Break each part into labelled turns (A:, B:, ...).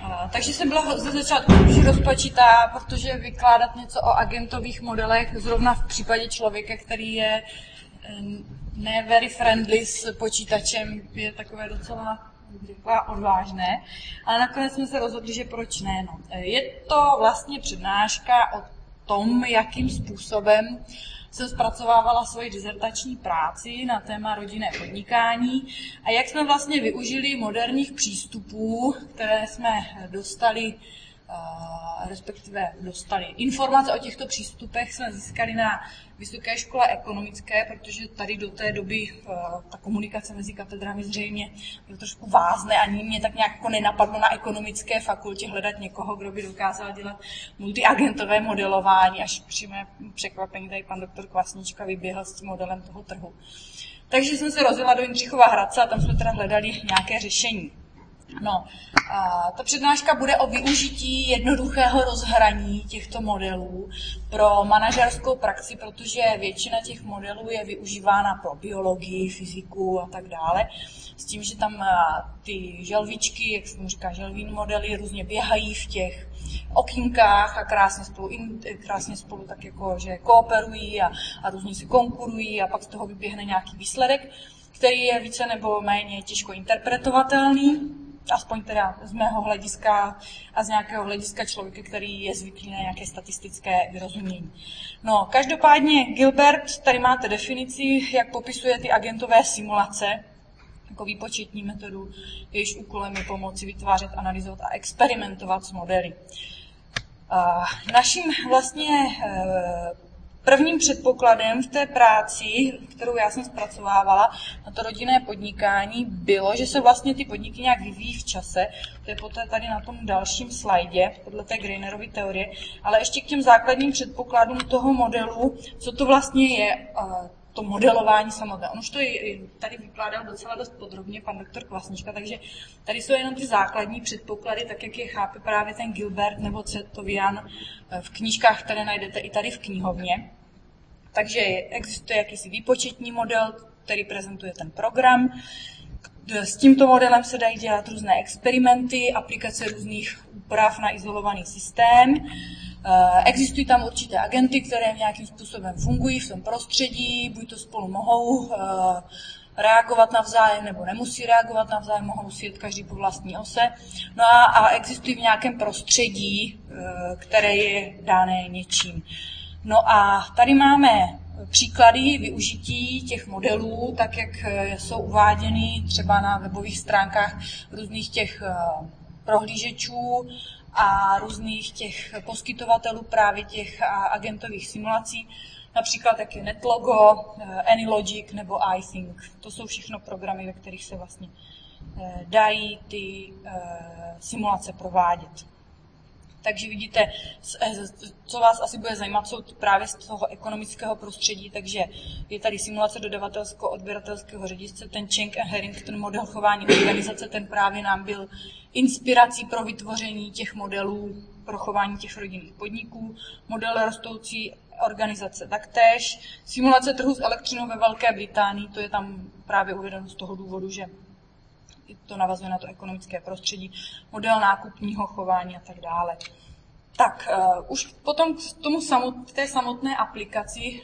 A: Takže jsem byla ze začátku už rozpačitá, protože vykládat něco o agentových modelech, zrovna v případě člověka, který je ne very friendly s počítačem, je takové docela odvážné, ale nakonec jsme se rozhodli, že proč ne. No. Je to vlastně přednáška o tom, jakým způsobem jsem zpracovávala svoji dizertační práci na téma rodinné podnikání a jak jsme vlastně využili moderních přístupů, které jsme dostali, respektive dostali informace o těchto přístupech jsme získali na Vysoké škole ekonomické, protože tady do té doby ta komunikace mezi katedrami zřejmě bylo trošku vázne, ani mě tak nějak nenapadlo na ekonomické fakultě hledat někoho, kdo by dokázal dělat multiagentové modelování, až při mé překvapení tady pan doktor Kvasnička vyběhl s tím modelem toho trhu. Takže jsem se rozjela do Jindřichova Hradce a tam jsme teda hledali nějaké řešení. No, ta přednáška bude o využití jednoduchého rozhraní těchto modelů pro manažerskou praxi, protože většina těch modelů je využívána pro biologii, fyziku a tak dále. S tím, že tam ty želvičky, jak se mu říká, želvín modely, různě běhají v těch okýnkách a krásně spolu tak jako, že kooperují a různě si konkurují a pak z toho vyběhne nějaký výsledek, který je více nebo méně těžko interpretovatelný. Aspoň teda z mého hlediska a z nějakého hlediska člověka, který je zvyklý na nějaké statistické vyrozumění. No, každopádně Gilbert, tady máte definici, jak popisuje ty agentové simulace, jako výpočetní metodu, jejíž úkolem je pomoci vytvářet, analyzovat a experimentovat s modely. Naším vlastně prvním předpokladem v té práci, kterou já jsem zpracovávala na to rodinné podnikání, bylo, že se vlastně ty podniky nějak vyvíjí v čase. To je poté tady na tom dalším slajdě, podle té Greinerovy teorie. Ale ještě k těm základním předpokladům toho modelu, co to vlastně je to modelování samotné. On už to tady vykládal docela dost podrobně pan doktor Kvasnička, takže tady jsou jenom ty základní předpoklady, tak jak je chápe právě ten Gilbert nebo Cetovian v knížkách, které najdete i tady v knihovně. Takže existuje jakýsi výpočetní model, který prezentuje ten program. S tímto modelem se dají dělat různé experimenty, aplikace různých úprav na izolovaný systém. Existují tam určité agenty, které nějakým způsobem fungují v tom prostředí, buď to spolu mohou reagovat navzájem, nebo nemusí reagovat navzájem, mohou si jet každý po vlastní ose. No a existují v nějakém prostředí, které je dané něčím. No a tady máme příklady využití těch modelů, tak jak jsou uváděny třeba na webových stránkách různých těch prohlížečů a různých těch poskytovatelů právě těch agentových simulací, například jak je NetLogo, AnyLogic nebo iThink. To jsou všechno programy, ve kterých se vlastně dají ty simulace provádět. Takže vidíte, co vás asi bude zajímat, jsou právě z toho ekonomického prostředí, takže je tady simulace dodavatelsko-odběratelského řetězce, ten Cheng a Harrington model chování organizace, ten právě nám byl inspirací pro vytvoření těch modelů pro chování těch rodinných podniků, model rostoucí organizace taktéž, simulace trhu s elektřinou ve Velké Británii, to je tam právě uvedeno z toho důvodu, že to navazuje na to ekonomické prostředí, model nákupního chování a tak dále. Tak, už potom k té samotné aplikaci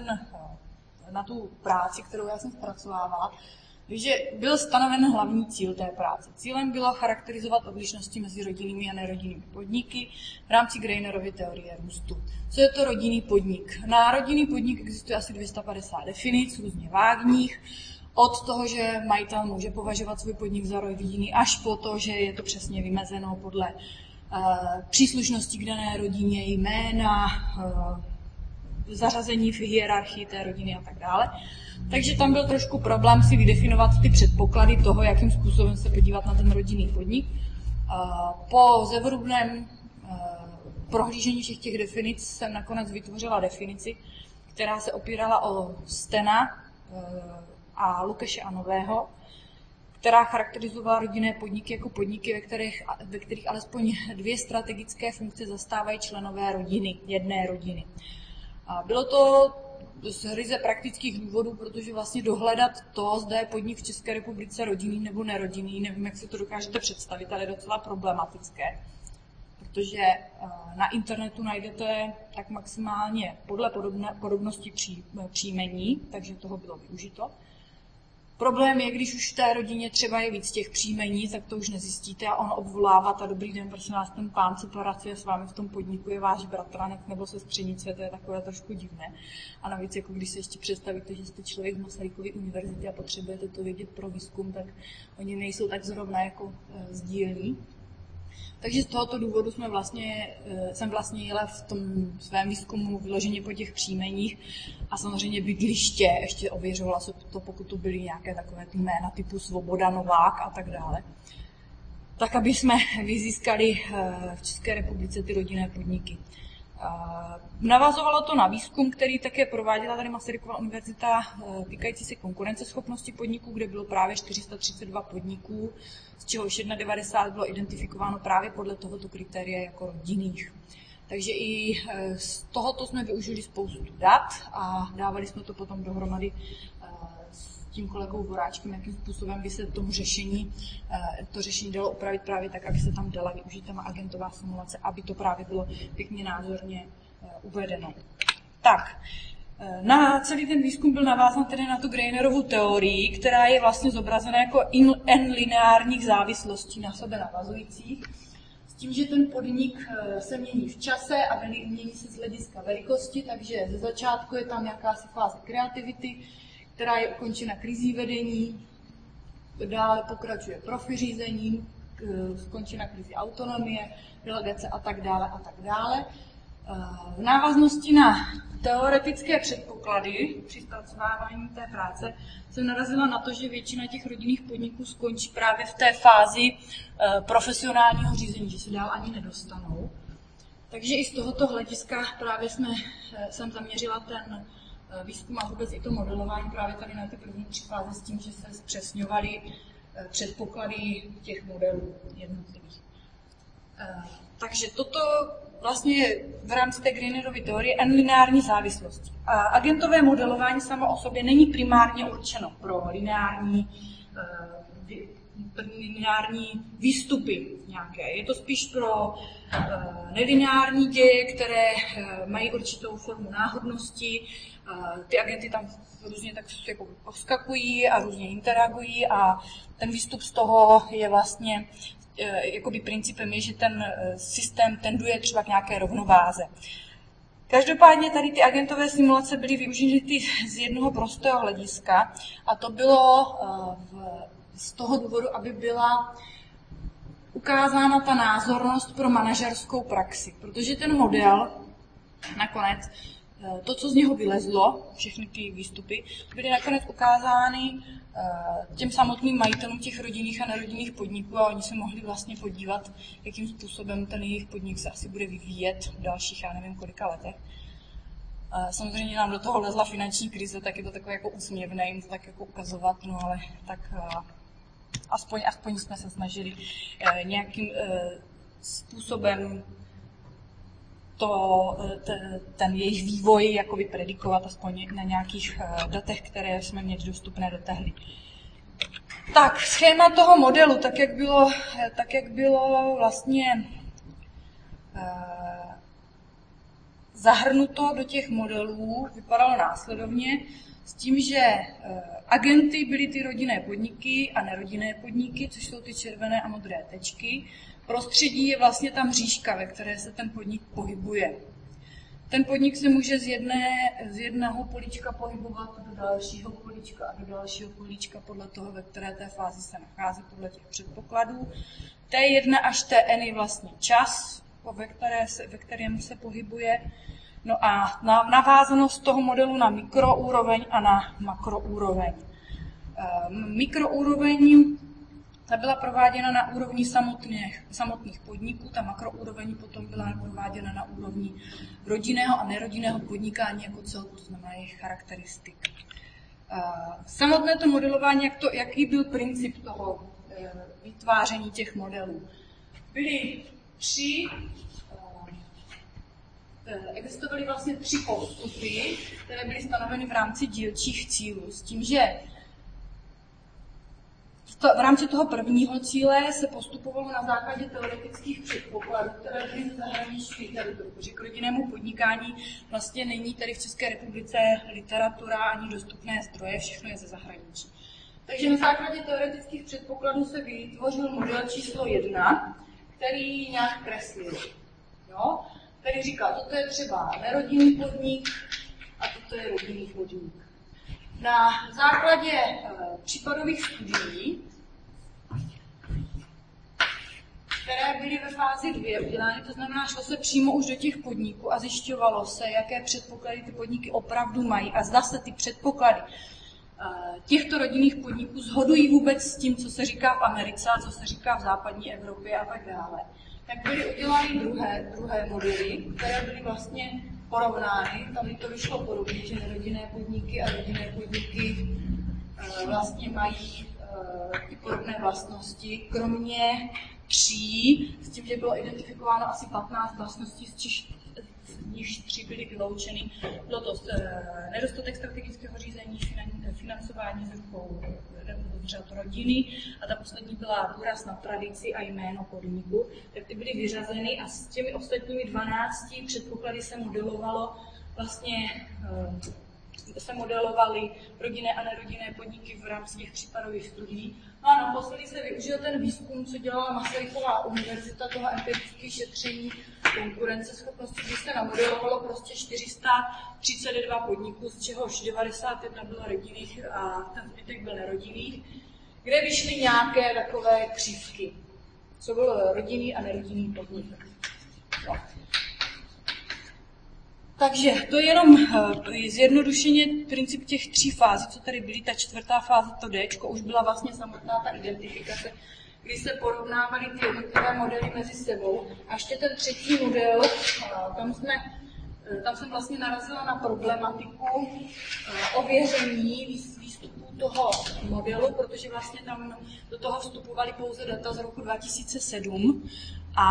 A: na tu práci, kterou já jsem zpracovávala, že byl stanoven hlavní cíl té práce. Cílem bylo charakterizovat odlišnosti mezi rodinnými a nerodinnými podniky v rámci Greinerovy teorie růstu. Co je to rodinný podnik? Na rodinný podnik existuje asi 250 definic, různě vágních, od toho, že majitel může považovat svůj podnik za rodinný, až po to, že je to přesně vymezeno podle příslušnosti k dané rodině, jména, zařazení v hierarchii té rodiny a tak dále. Takže tam byl trošku problém si vydefinovat ty předpoklady toho, jakým způsobem se podívat na ten rodinný podnik. Po zevrubném prohlížení všech těch definic jsem nakonec vytvořila definici, která se opírala o Stena a Lukeše a Nového, která charakterizovala rodinné podniky jako podniky, ve kterých alespoň 2 strategické funkce zastávají členové rodiny, jedné rodiny. A bylo to z ryze praktických důvodů, protože vlastně dohledat to, zda je podnik v České republice rodinný nebo nerodinný, nevím, jak si to dokážete představit, ale je docela problematické. Protože na internetu najdete tak maximálně podle podobnosti příjmení, takže toho bylo využito. Problém je, když už v té rodině třeba je víc těch příjmení, tak to už nezjistíte a on obvolává a dobrý den, prosím vás, ten pán, co pracuje s vámi v tom podniku, je váš bratranec nebo sestřenice, to je takové trošku divné. A navíc, jako když se ještě představíte, že jste člověk z Masarykovy univerzity a potřebujete to vědět pro výzkum, tak oni nejsou tak zrovna jako sdílní. Takže z tohoto důvodu jsem vlastně jela v tom svém výzkumu vyloženě po těch příjmeních a samozřejmě bydliště, ještě ověřovala se to, pokud to byly nějaké takové ty jména typu Svoboda, Novák a tak dále. Tak, aby jsme vyzískali v České republice ty rodinné podniky. Navazovalo to na výzkum, který také prováděla tady Masarykova univerzita týkající se konkurenceschopnosti podniků, kde bylo právě 432 podniků, z čehož 91 bylo identifikováno právě podle tohoto kritéria jako rodinných. Takže i z tohoto jsme využili spoustu dat a dávali jsme to potom dohromady s tím kolegou Voráčkem, jakým způsobem by se tomu to řešení dalo upravit právě tak, aby se tam dala využít ta agentová simulace, aby to právě bylo pěkně názorně uvedeno. Tak, na celý ten výzkum byl navázán tedy na tu Greinerovu teorii, která je vlastně zobrazena jako n lineárních závislostí na sebe navazujících, s tím, že ten podnik se mění v čase a mění se z hlediska velikosti, takže ze začátku je tam jakási fáze kreativity, která je ukončena krizí vedení, dále pokračuje profi řízením, skončena krizi autonomie, delegace a tak dále a tak dále. V návaznosti na teoretické předpoklady při zpracovávání té práce jsem narazila na to, že většina těch rodinných podniků skončí právě v té fázi profesionálního řízení, že se dál ani nedostanou. Takže i z tohoto hlediska právě jsem zaměřila ten výzkum a vůbec i to modelování právě tady na ty první 3 fáze s tím, že se zpřesňovaly předpoklady těch modelů jednotlivých. Takže toto vlastně je v rámci té Greinerovy teorie n-lineární závislosti. A agentové modelování samo o sobě není primárně určeno pro lineární výstupy nějaké. Je to spíš pro nelineární děje, které mají určitou formu náhodnosti. Ty agenty tam různě tak jako poskakují a různě interagují a ten výstup z toho je vlastně jakoby principem je, že ten systém tenduje třeba k nějaké rovnováze. Každopádně tady ty agentové simulace byly využity z jednoho prostého hlediska a to bylo z toho důvodu, aby byla ukázána ta názornost pro manažerskou praxi, protože ten model nakonec, to, co z něho vylezlo, všechny ty výstupy, byly nakonec ukázány těm samotným majitelům těch rodinných a nerodinných podniků a oni se mohli vlastně podívat, jakým způsobem ten jejich podnik se asi bude vyvíjet v dalších, já nevím, kolika letech. Samozřejmě nám do toho lezla finanční krize, tak je to takové jako úsměvné jim to tak jako ukazovat, no ale tak aspoň jsme se snažili nějakým způsobem ten jejich vývoj jako vypredikovat aspoň na nějakých datech, které jsme měli dostupné do tehdy. Tak, schéma toho modelu, tak jak bylo vlastně zahrnuto do těch modelů, vypadalo následovně s tím, že agenty byly ty rodinné podniky a nerodinné podniky, což jsou ty červené a modré tečky. Prostředí je vlastně ta mřížka, ve které se ten podnik pohybuje. Ten podnik se může z jedného políčka pohybovat do dalšího políčka a do dalšího políčka podle toho, ve které té fázi se nachází, podle těch předpokladů. T1 až Tn je vlastně čas, ve kterém se pohybuje. No a navázanost toho modelu na mikroúroveň a na makroúroveň. Mikroúroveň ta byla prováděna na úrovni samotných podniků, ta makroúroveň potom byla prováděna na úrovni rodinného a nerodinného podnikání jako celku, to znamená jejich charakteristik. Samotné to modelování, jaký byl princip toho vytváření těch modelů. Byly 3 existovaly vlastně 3 postupy, které byly stanoveny v rámci dílčích cílů. S tím, že v rámci toho prvního cíle se postupovalo na základě teoretických předpokladů, které byly ze zahraniční literatury, protože k rodinnému podnikání vlastně není tady v České republice literatura ani dostupné zdroje, všechno je ze zahraničí. Takže na základě teoretických předpokladů se vytvořil model číslo 1, který nějak kreslil. Jo? Který říká, toto je třeba nerodinný podnik a toto je rodinný podnik. Na základě případových studií, které byly ve fázi 2 udělány, to znamená, šlo se přímo už do těch podniků a zjišťovalo se, jaké předpoklady ty podniky opravdu mají a zda se ty předpoklady těchto rodinných podniků shodují vůbec s tím, co se říká v Americe a co se říká v západní Evropě a tak dále. Tak byly udělány druhé modely, které byly vlastně porovnány. Tady to vyšlo podobně, že nerodinné podniky a rodinné podniky vlastně mají ty podobné vlastnosti, kromě 3, s tím, že bylo identifikováno asi 15 vlastností, z nichž 3 byly vyloučeny. Bylo to nedostatek strategického řízení, financování z rukou řad rodiny a ta poslední byla důraz na tradici a jméno podniku. Tak ty byly vyřazeny a s těmi ostatními 12 předpoklady se modelovalo vlastně modelovaly rodinné a nerodinné podniky v rámci těch případových studií. No a naposledy se využil ten výzkum, co dělala Masaryková univerzita, toho empirické šetření konkurenceschopnosti, kdy se namodelovalo prostě 432 podniků, z čehož 91 bylo rodinných a ten zbytek byl nerodinných, kde vyšly nějaké takové křivky, co byl rodinný a nerodinný podnik. No. Takže to je jenom zjednodušeně princip těch 3 fází, co tady byly. Ta 4. fáze, to Dčko, už byla vlastně samotná ta identifikace, kdy se porovnávaly ty jednotlivé modely mezi sebou. A ještě ten 3. model, tam jsem vlastně narazila na problematiku ověření výstupu toho modelu, protože vlastně tam do toho vstupovaly pouze data z roku 2007 a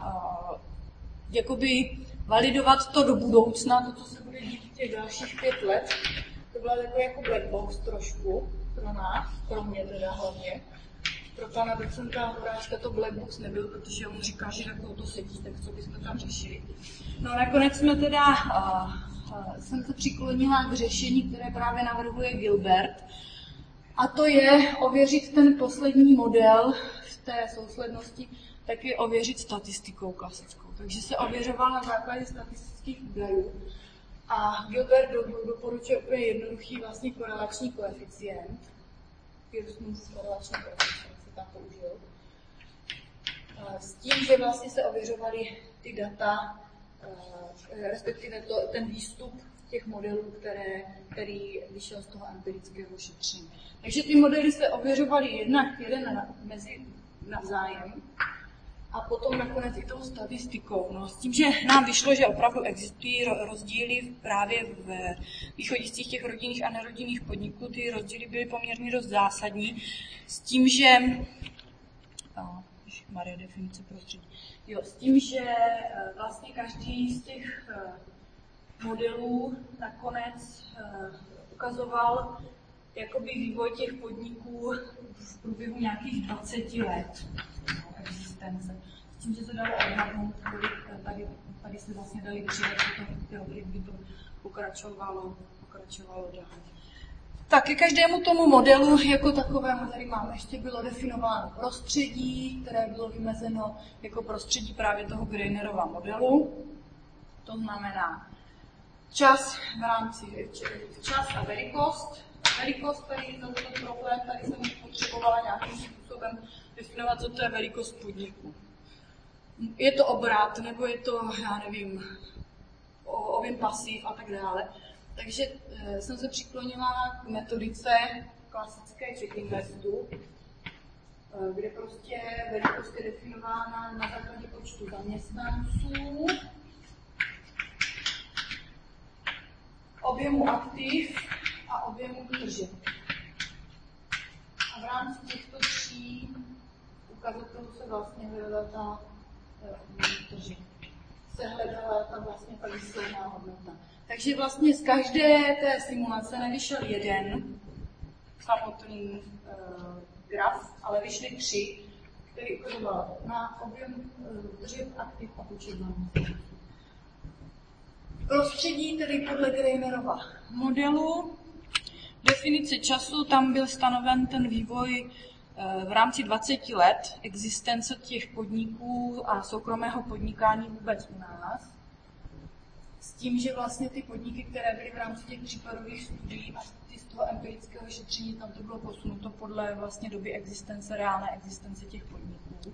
A: jakoby validovat to do budoucna, to, co se bude dít těch dalších 5 let, to byla takový jako black box trošku pro nás, pro mě teda hlavně. Pro pana docenta Horáčka to black box nebyl, protože on říká, že jako to sedí, tak co bychom tam řešili. No nakonec jsme teda, jsem se přiklonila k řešení, které právě navrhuje Gilbert, a to je ověřit ten poslední model v té souslednosti, tak je ověřit statistikou klasickou. Takže se ověřoval na základě statistických údajů a Gilbert doporučuje úplně jednoduchý vlastně korelační koeficient. Pearsonův korelační koeficient se tam použil. S tím, že vlastně se ověřovaly ty data, respektive ten výstup těch modelů, který vyšel z toho empirického šetření. Takže ty modely se ověřovaly jeden mezi navzájem, a potom nakonec i tou statistikou. No, s tím, že nám vyšlo, že opravdu existují rozdíly právě v východiscích těch rodinných a nerodinných podniků. Ty rozdíly byly poměrně dost zásadní. S tím, že Marie, definice prostředí. Jo, s tím, že vlastně každý z těch modelů nakonec ukazoval jakoby vývoj těch podniků v průběhu nějakých 20 let existence. S tím, že se dalo odhadnout, kolik tady se vlastně dali přidat, jak by to pokračovalo dál. Tak ke každému tomu modelu jako takovému tady máme ještě bylo definováno prostředí, které bylo vymezeno jako prostředí právě toho Greinerova modelu. To znamená čas v rámci čas a velikost. Velikost tady za ten problém, tady jsem potřebovala nějakým způsobem definovat, co to je velikost podniku. Je to obrat, nebo je to, já nevím, objem pasiv a tak dále. Takže jsem se přiklonila k metodice klasické CheckInvestu, kde prostě velikost je definována na základě počtu zaměstnanců, objemu aktiv a objemu tržeb. A v rámci těchto 3 ukazatelů se vlastně hledá ta tržeb. Z se hledala tam vlastně ta výsledná hodnota. Takže vlastně z každé té simulace nevyšel jeden samotný graf, ale vyšly 3, který ukazoval na objem tržeb aktiv a počet zaměstnanců. Prostředí tedy podle Greinerova modelu. Definice času, tam byl stanoven ten vývoj v rámci 20 let existence těch podniků a soukromého podnikání vůbec u nás. S tím, že vlastně ty podniky, které byly v rámci těch případových studií a z toho empirického šetření, tam to bylo posunuto podle vlastně doby existence, reálné existence těch podniků.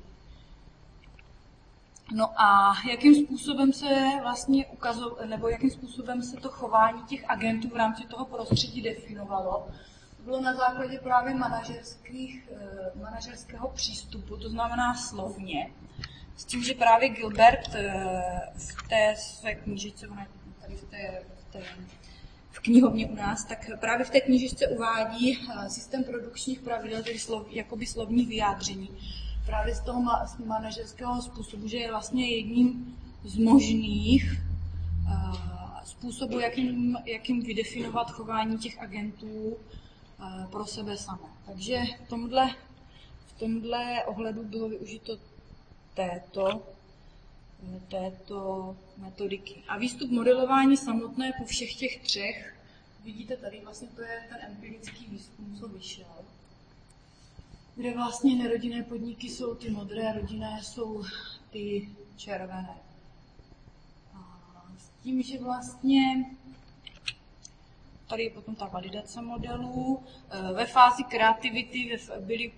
A: No a jakým způsobem se vlastně ukazovalo, nebo jakým způsobem se to chování těch agentů v rámci toho prostředí definovalo, bylo na základě právě manažerského přístupu, to znamená slovně, s tím, že právě Gilbert v té své knížečce, tady v knihovně u nás, tak právě v té knížečce uvádí systém produkčních pravidel, tedy jakoby slovní vyjádření. Právě z toho manažerského způsobu, že je vlastně jedním z možných způsobů, jakým vydefinovat chování těch agentů pro sebe samé. Takže v tomhle ohledu bylo využito této metodiky. A výstup modelování samotné po všech těch 3, vidíte tady, vlastně to je ten empirický výzkum, co vyšel, kde vlastně nerodinné podniky jsou ty modré, rodinné jsou ty červené. A s tím, že vlastně tady je potom ta validace modelů. Ve fázi kreativity byly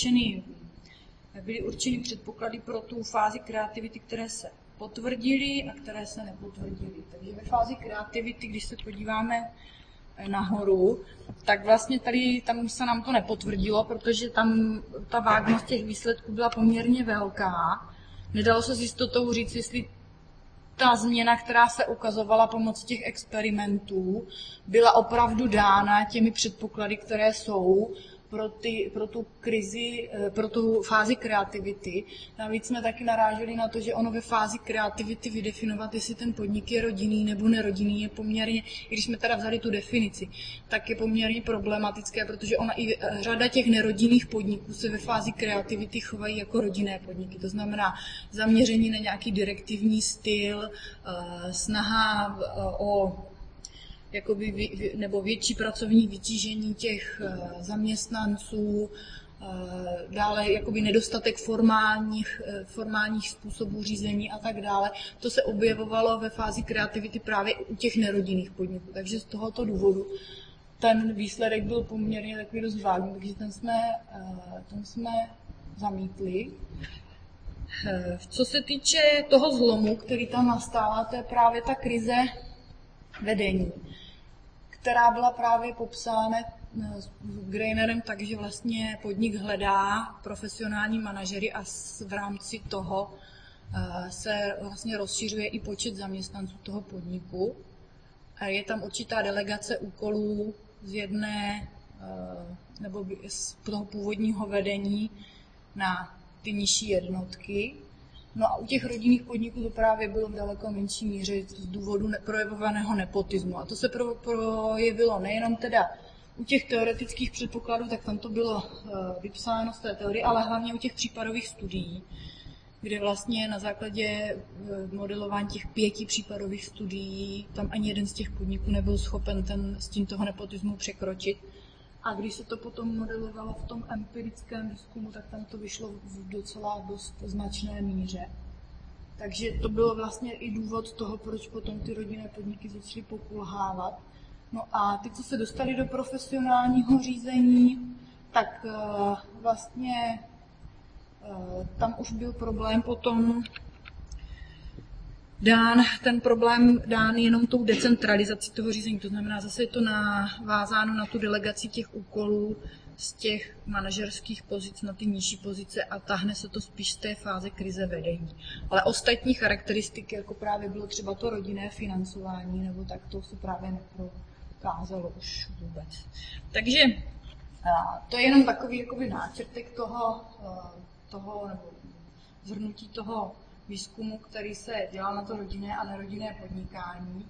A: určeny předpoklady pro tu fázi kreativity, které se potvrdily a které se nepotvrdily. Takže ve fázi kreativity, když se podíváme nahoru, tak vlastně tam se nám to nepotvrdilo, protože tam ta vágnost těch výsledků byla poměrně velká. Nedalo se s jistotou říct, jestli ta změna, která se ukazovala pomocí těch experimentů, byla opravdu dána těmi předpoklady, které jsou pro tu krizi, pro tu fázi kreativity. Navíc jsme taky naráželi na to, že ono ve fázi kreativity vydefinovat, jestli ten podnik je rodinný nebo nerodinný, je poměrně, i když jsme teda vzali tu definici, tak je poměrně problematické, protože ona i řada těch nerodinných podniků se ve fázi kreativity chovají jako rodinné podniky. To znamená zaměření na nějaký direktivní styl, snaha o nebo větší pracovní vytížení těch zaměstnanců, dále jakoby nedostatek formálních způsobů řízení a tak dále. To se objevovalo ve fázi kreativity právě u těch nerodinných podniků. Takže z tohoto důvodu ten výsledek byl poměrně takový dost vágní, takže ten jsme zamítli. Co se týče toho zlomu, který tam nastává, to je právě ta krize vedení, která byla právě popsána s Greinerem tak, že vlastně podnik hledá profesionální manažery a v rámci toho se vlastně rozšiřuje i počet zaměstnanců toho podniku. A je tam určitá delegace úkolů z jedné nebo z toho původního vedení na ty nižší jednotky. No a u těch rodinných podniků to právě bylo v daleko menší míře z důvodu projevovaného nepotismu. A to se projevilo nejenom teda u těch teoretických předpokladů, tak tam to bylo vypsáno z té teorie, ale hlavně u těch případových studií, kde vlastně na základě modelování těch 5 případových studií tam ani jeden z těch podniků nebyl schopen s tím toho nepotismu překročit. A když se to potom modelovalo v tom empirickém výzkumu, tak tam to vyšlo v docela dost značné míře. Takže to bylo vlastně i důvod toho, proč potom ty rodinné podniky začaly pokulhávat. No a ty, co se dostali do profesionálního řízení, tak vlastně tam už byl problém potom ten problém dán jenom tou decentralizací toho řízení. To znamená, zase je to navázáno na tu delegaci těch úkolů z těch manažerských pozic na ty nižší pozice a tahne se to spíš z té fáze krize vedení. Ale ostatní charakteristiky, jako právě bylo třeba to rodinné financování, nebo tak to se právě neprokázalo už vůbec. Takže to je jenom takový jakoby náčrtek toho nebo zhrnutí toho výzkumu, který se dělal na to rodinné a nerodinné podnikání.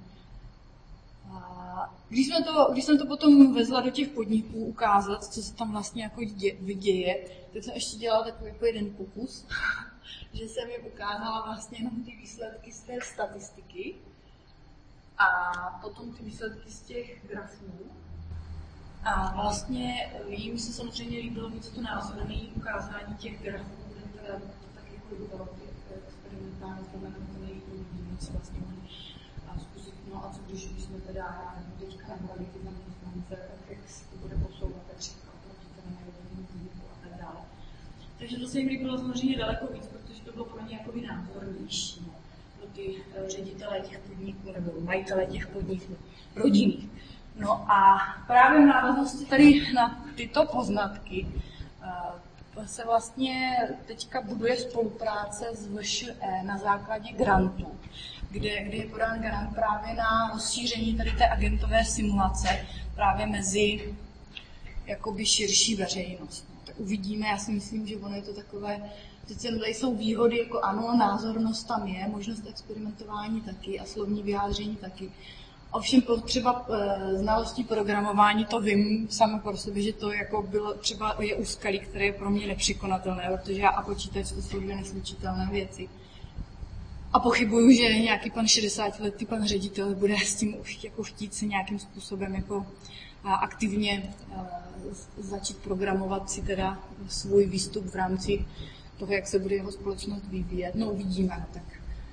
A: Když jsem to potom vezla do těch podniků ukázat, co se tam vlastně jako děje, tak jsem ještě dělala takový jako jeden pokus, že jsem jim ukázala vlastně jenom ty výsledky z té statistiky a potom ty výsledky z těch grafů. A vlastně jim se samozřejmě líbilo víc to následné ukázání těch grafů, kde teda to tak jako vypadalo ty experimentální znamená, co vlastně mohli zkusit. No a co když jsme teda teďka nabrali ty zaměstnance, jak to bude posouvat, tak všechno oproti tomu nerodinnému podniku a tak dále. Takže to se jim líbilo samozřejmě daleko víc, protože to bylo pro ně jakoby názornější, no, pro ty ředitele těch podniků nebo majitele těch podniků, rodinných. No a právě v návaznosti tady na tyto poznatky se vlastně teďka buduje spolupráce s VŠE na základě grantů, kde je podán grant právě na rozšíření tady té agentové simulace právě mezi jakoby širší veřejnost. Tak uvidíme, já si myslím, že ono je to takové, sice jsou výhody, jako ano, názornost tam je, možnost experimentování taky a slovní vyjádření taky. Ovšem potřeba znalostí programování, to vím samo pro sebe, že to jako bylo třeba je úskalí, které je pro mě nepřekonatelné, protože já a počítač to jsou dvě neslučitelné věci. A pochybuju, že nějaký pan 60letý pan ředitel bude s tím jako chtít se nějakým způsobem jako aktivně začít programovat si teda svůj výstup v rámci toho, jak se bude jeho společnost vyvíjet. No uvidíme, tak.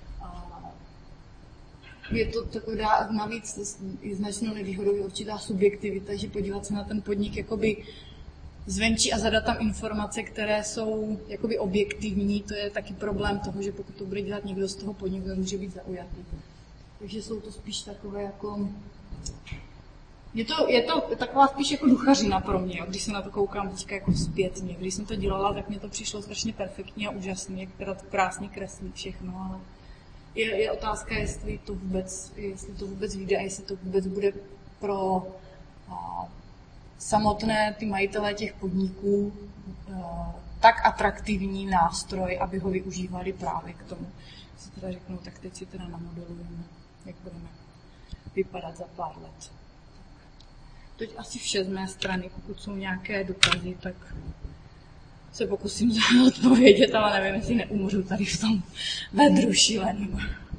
A: Je to taková navíc značnou nevýhodou je určitá subjektivita, že podívat se na ten podnik jakoby zvenčí a zadat tam informace, které jsou jakoby objektivní, to je taky problém toho, že pokud to bude dělat někdo z toho podniku, může být zaujatý. Takže jsou to spíš takové jako... Je to taková spíš jako duchařina pro mě, jo, když se na to koukám teďka jako zpětně. Když jsem to dělala, tak mě to přišlo strašně perfektně a úžasně, jak teda to krásně kreslí všechno, ale je otázka, jestli to vůbec vyjde a jestli to vůbec bude pro samotné ty majitele těch podniků tak atraktivní nástroj, aby ho využívali právě k tomu. Si teda řeknou, tak teď si teda namodelujeme, jak budeme vypadat za pár let. Teď asi vše z mé strany, pokud jsou nějaké dotazy, tak se pokusím odpovědět, ale nevím, jestli neumřu tady v tom vedru šíleným.